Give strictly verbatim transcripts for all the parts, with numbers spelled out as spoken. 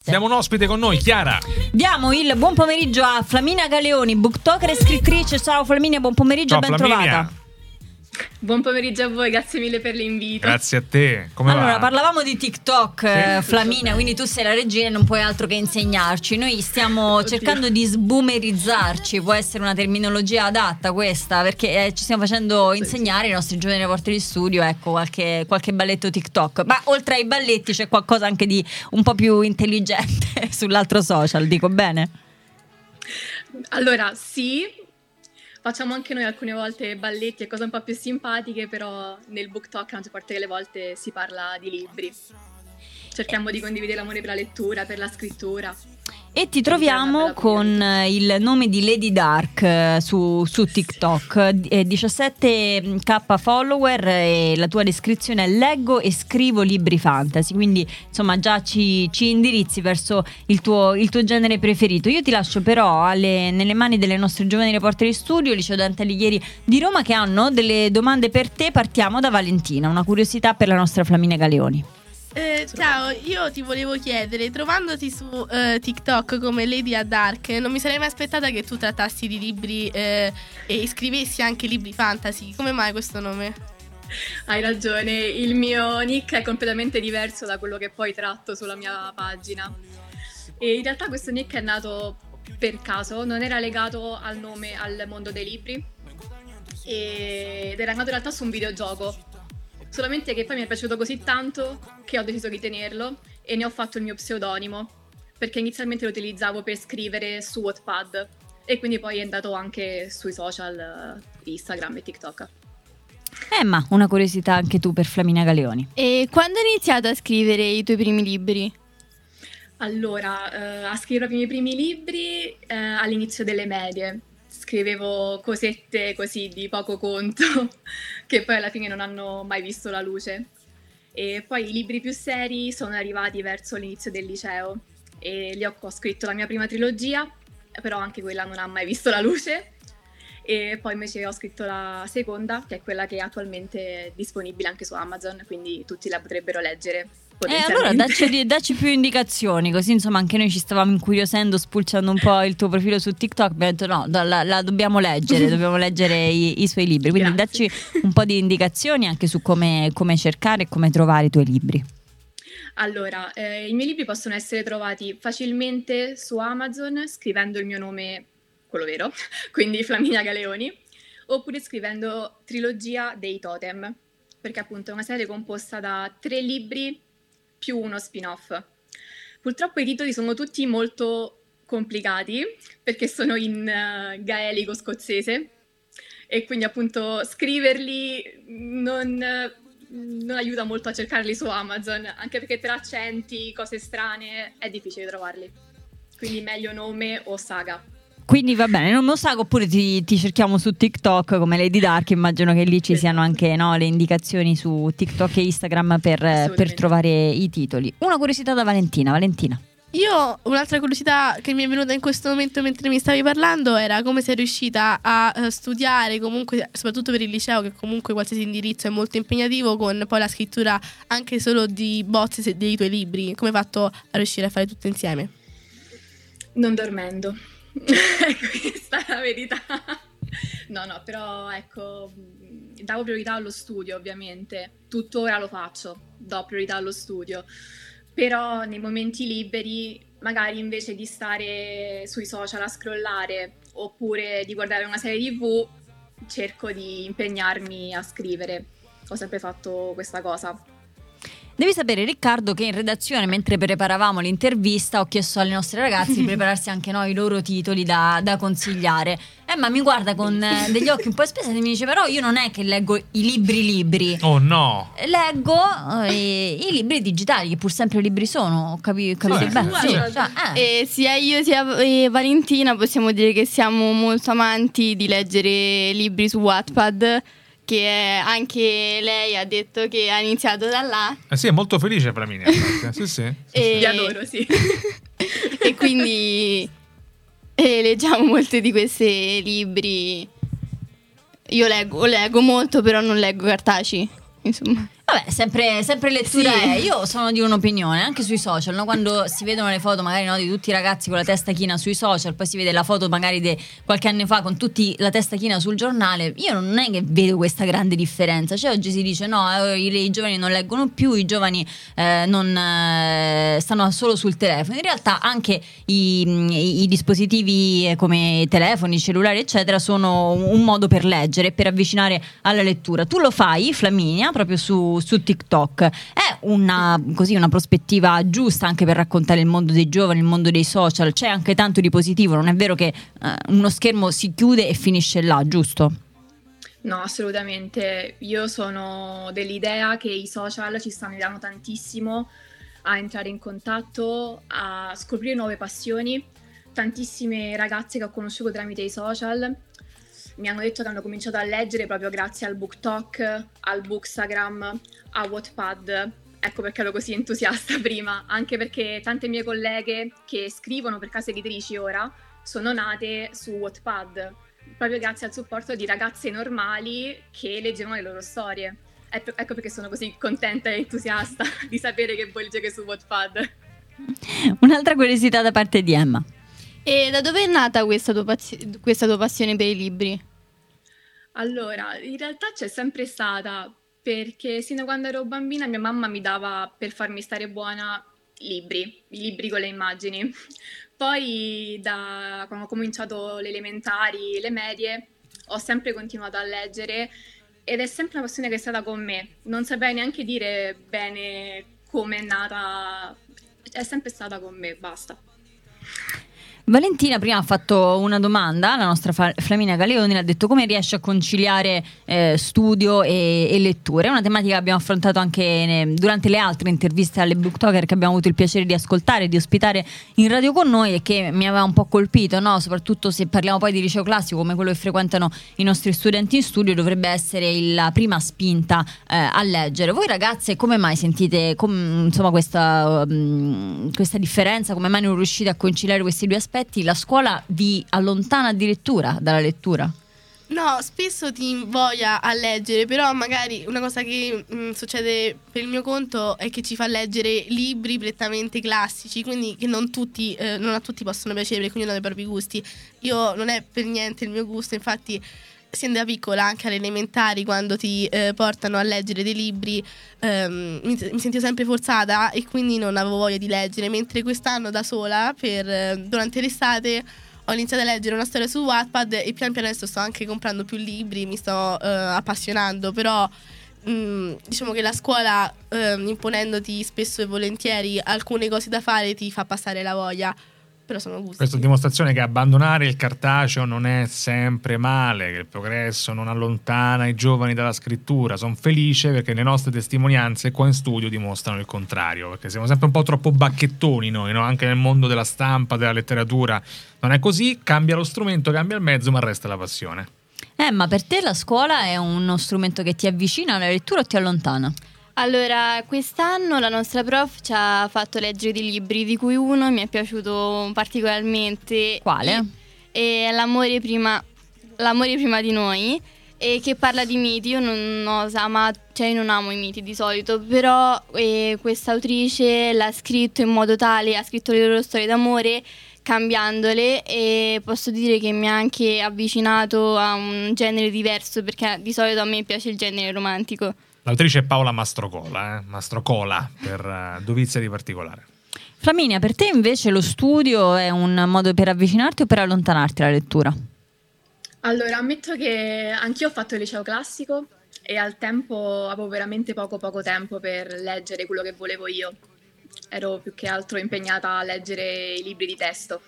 Abbiamo un ospite con noi, Chiara. Diamo il buon pomeriggio a Flaminia Galeoni, booktoker e scrittrice. Ciao Flaminia, buon pomeriggio e ben trovata. Buon pomeriggio a voi, grazie mille per l'invito. Grazie a te. Come allora, va? parlavamo di TikTok, sì. Flaminia, quindi tu sei la regina e non puoi altro che insegnarci. Noi stiamo Oddio. cercando di sboomerizzarci, può essere una terminologia adatta questa, perché eh, ci stiamo facendo insegnare ai nostri giovani reporter di studio, ecco, qualche, qualche balletto TikTok. Ma oltre ai balletti c'è qualcosa anche di un po' più intelligente sull'altro social, dico bene? Allora, sì. Facciamo anche noi alcune volte balletti e cose un po' più simpatiche, però nel book talk la maggior parte delle volte si parla di libri. Cerchiamo di condividere l'amore per la lettura, per la scrittura. E ti troviamo con il nome di Lady Dark su, su TikTok, diciassette mila follower, e la tua descrizione è: leggo e scrivo libri fantasy. Quindi insomma già ci, ci indirizzi verso il tuo, il tuo genere preferito. Io ti lascio però alle, nelle mani delle nostre giovani reporter di studio, Liceo Dante Alighieri di Roma, che hanno delle domande per te. Partiamo da Valentina, una curiosità per la nostra Flaminia Galeoni. Eh, ciao, io ti volevo chiedere, trovandoti su eh, TikTok come Lady Dark, non mi sarei mai aspettata che tu trattassi di libri eh, e scrivessi anche libri fantasy. Come mai questo nome? Hai ragione, il mio nick è completamente diverso da quello che poi tratto sulla mia pagina. E in realtà questo nick è nato per caso, non era legato al nome, al mondo dei libri, ed era nato in realtà su un videogioco. Solamente che poi mi è piaciuto così tanto che ho deciso di tenerlo e ne ho fatto il mio pseudonimo, perché inizialmente lo utilizzavo per scrivere su Wattpad e quindi poi è andato anche sui social, Instagram e TikTok. Emma, una curiosità anche tu per Flaminia Galeoni. E quando hai iniziato a scrivere i tuoi primi libri? Allora, eh, a scrivere i miei primi libri eh, all'inizio delle medie. Scrivevo cosette così di poco conto che poi alla fine non hanno mai visto la luce, e poi i libri più seri sono arrivati verso l'inizio del liceo e lì ho, ho scritto la mia prima trilogia, però anche quella non ha mai visto la luce, e poi invece ho scritto la seconda, che è quella che è attualmente disponibile anche su Amazon, quindi tutti la potrebbero leggere. Eh, allora dacci, dacci più indicazioni, così insomma anche noi ci stavamo incuriosendo, spulciando un po' il tuo profilo su TikTok. Abbiamo detto no, la, la dobbiamo leggere, dobbiamo leggere i, i suoi libri. Quindi Grazie. Dacci un po' di indicazioni anche su come, come cercare e come trovare i tuoi libri. Allora, eh, i miei libri possono essere trovati facilmente su Amazon scrivendo il mio nome, quello vero, quindi Flaminia Galeoni, oppure scrivendo Trilogia dei Totem, perché appunto è una serie composta da tre libri più uno spin-off. Purtroppo i titoli sono tutti molto complicati perché sono in uh, gaelico scozzese e quindi appunto scriverli non, non aiuta molto a cercarli su Amazon, anche perché per accenti, cose strane è difficile trovarli, quindi meglio nome o saga. Quindi va bene, non lo sa, oppure ti, ti cerchiamo su TikTok come Lady Dark. Immagino che lì ci siano anche no, le indicazioni su TikTok e Instagram per, per trovare i titoli. Una curiosità da Valentina. Valentina. Io, un'altra curiosità che mi è venuta in questo momento mentre mi stavi parlando era come sei riuscita a uh, studiare, comunque soprattutto per il liceo, che comunque qualsiasi indirizzo è molto impegnativo, con poi la scrittura anche solo di bozze dei tuoi libri. Come hai fatto a riuscire a fare tutto insieme? Non dormendo. Questa è la verità. No, no, però ecco, davo priorità allo studio, ovviamente. Tuttora lo faccio, do priorità allo studio. Però nei momenti liberi, magari invece di stare sui social a scrollare oppure di guardare una serie tivù, cerco di impegnarmi a scrivere. Ho sempre fatto questa cosa. Devi sapere, Riccardo, che in redazione, mentre preparavamo l'intervista, ho chiesto alle nostre ragazze di prepararsi anche noi i loro titoli da, da consigliare. Emma mi guarda con eh, degli occhi un po' spesati e mi dice: però io non è che leggo i libri libri. Oh no! Leggo eh, i libri digitali, che pur sempre libri sono, capi, capite sì, bene? sì. Sì, cioè, eh. E sia io sia eh, Valentina possiamo dire che siamo molto amanti di leggere libri su Wattpad, che anche lei ha detto che ha iniziato da là. Eh sì, è molto felice Flaminia. Sì, sì, sì, e... Vi adoro, sì. E quindi e leggiamo molti di questi libri. Io leggo, leggo molto, però non leggo cartacei, insomma. Vabbè, sempre, sempre lettura Sì. è. Io sono di un'opinione, anche sui social, no? Quando si vedono le foto magari, no, di tutti i ragazzi con la testa china sui social, poi si vede la foto magari di qualche anno fa con tutti la testa china sul giornale, io non è che vedo questa grande differenza. Cioè oggi si dice no, eh, i, i giovani non leggono più, i giovani eh, non eh, stanno solo sul telefono. In realtà anche i, i, i dispositivi eh, come telefoni, cellulari eccetera sono un, un modo per leggere, per avvicinare alla lettura. Tu lo fai, Flaminia, proprio su su TikTok. È una, così, una prospettiva giusta anche per raccontare il mondo dei giovani, il mondo dei social. C'è anche tanto di positivo, non è vero che eh, uno schermo si chiude e finisce là, giusto? No, assolutamente. Io sono dell'idea che i social ci stanno aiutando tantissimo a entrare in contatto, a scoprire nuove passioni. Tantissime ragazze che ho conosciuto tramite i social mi hanno detto che hanno cominciato a leggere proprio grazie al BookTok, al Bookstagram, a Wattpad. Ecco perché ero così entusiasta prima, anche perché tante mie colleghe che scrivono per case editrici ora sono nate su Wattpad, proprio grazie al supporto di ragazze normali che leggevano le loro storie. Ecco, ecco perché sono così contenta e entusiasta di sapere che voi leggete su Wattpad. Un'altra curiosità da parte di Emma. E da dove è nata questa tua, pazzi- questa tua passione per i libri? Allora, in realtà c'è sempre stata, perché sino a quando ero bambina mia mamma mi dava, per farmi stare buona, libri, i libri con le immagini. Poi da quando ho cominciato le elementari, le medie, ho sempre continuato a leggere ed è sempre una passione che è stata con me. Non saprei neanche dire bene come è nata, è sempre stata con me, basta. Valentina prima ha fatto una domanda, la nostra Fa- Flaminia Galeoni, le ha detto come riesce a conciliare eh, studio e, e lettura. È una tematica che abbiamo affrontato anche ne- durante le altre interviste alle booktoker che abbiamo avuto il piacere di ascoltare e di ospitare in radio con noi, e che mi aveva un po' colpito, no? Soprattutto se parliamo poi di liceo classico come quello che frequentano i nostri studenti in studio, dovrebbe essere il- la prima spinta eh, a leggere. Voi ragazze come mai sentite com- insomma questa, um, questa differenza, come mai non riuscite a conciliare questi due aspetti? La scuola vi allontana addirittura dalla lettura? No, spesso ti invoglia a leggere, però magari una cosa che mh, succede per il mio conto è che ci fa leggere libri prettamente classici, quindi che non tutti, eh, non a tutti possono piacere, perché ognuno ha i propri gusti. Io non è per niente il mio gusto, infatti sin da piccola, anche alle elementari, quando ti eh, portano a leggere dei libri, ehm, mi, mi sentivo sempre forzata e quindi non avevo voglia di leggere, mentre quest'anno da sola, per, eh, durante l'estate, ho iniziato a leggere una storia su Wattpad e pian piano adesso sto anche comprando più libri, mi sto eh, appassionando, però mh, diciamo che la scuola, eh, imponendoti spesso e volentieri alcune cose da fare, ti fa passare la voglia. Però sono gusti. Questa è dimostrazione che abbandonare il cartaceo non è sempre male, che il progresso non allontana i giovani dalla scrittura. Sono felice perché le nostre testimonianze qua in studio dimostrano il contrario, perché siamo sempre un po' troppo bacchettoni noi, no? Anche nel mondo della stampa, della letteratura non è così, cambia lo strumento, cambia il mezzo, ma resta la passione. Eh, ma per te la scuola è uno strumento che ti avvicina alla lettura o ti allontana? Allora, quest'anno la nostra prof ci ha fatto leggere dei libri, di cui uno mi è piaciuto particolarmente. Quale? È L'amore prima, L'amore prima di noi, e che parla di miti. Io non ho amato, cioè io non amo i miti di solito, però eh, questa autrice l'ha scritto in modo tale, ha scritto le loro storie d'amore cambiandole, e posso dire che mi ha anche avvicinato a un genere diverso, perché di solito a me piace il genere romantico. L'autrice è Paola Mastrocola, eh? Mastrocola per uh, dovizia di particolare. Flaminia, per te invece lo studio è un modo per avvicinarti o per allontanarti dalla lettura? Allora, ammetto che anch'io ho fatto il liceo classico e al tempo avevo veramente poco poco tempo per leggere quello che volevo io. Ero più che altro impegnata a leggere i libri di testo.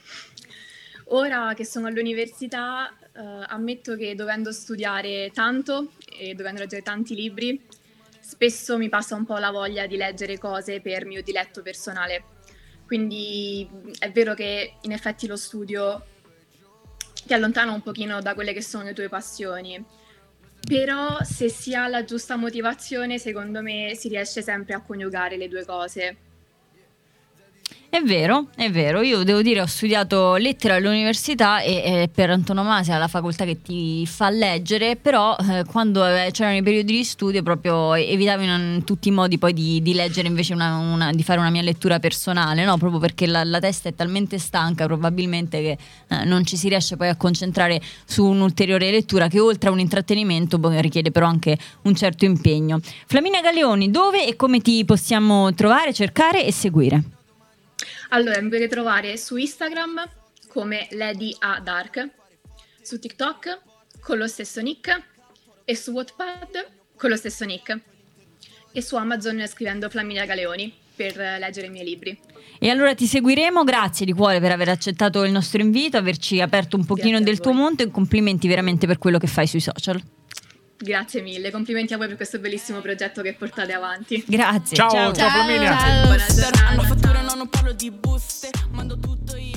Ora che sono all'università, eh, ammetto che dovendo studiare tanto e dovendo leggere tanti libri, spesso mi passa un po' la voglia di leggere cose per mio diletto personale. Quindi è vero che in effetti lo studio ti allontana un pochino da quelle che sono le tue passioni, però se si ha la giusta motivazione, secondo me si riesce sempre a coniugare le due cose. È vero, è vero, io devo dire ho studiato lettere all'università e, e per antonomasia la facoltà che ti fa leggere, però eh, quando eh, c'erano i periodi di studio proprio evitavo in, in tutti i modi poi di, di leggere invece una, una, di fare una mia lettura personale, no? Proprio perché la, la testa è talmente stanca probabilmente che eh, non ci si riesce poi a concentrare su un'ulteriore lettura che oltre a un intrattenimento poi richiede però anche un certo impegno. Flaminia Galeoni, dove e come ti possiamo trovare, cercare e seguire? Allora, mi potete trovare su Instagram come Lady A Dark, su TikTok con lo stesso nick e su Wattpad con lo stesso nick e su Amazon scrivendo Flaminia Galeoni per leggere i miei libri. E allora ti seguiremo, grazie di cuore per aver accettato il nostro invito, averci aperto un pochino del tuo mondo e complimenti veramente per quello che fai sui social. Grazie mille, complimenti a voi per questo bellissimo progetto che portate avanti. Grazie. Ciao, ciao, ciao Flaminia. Buona giornata. Hanno fatture, no, non parlo di buste, mando tutto io.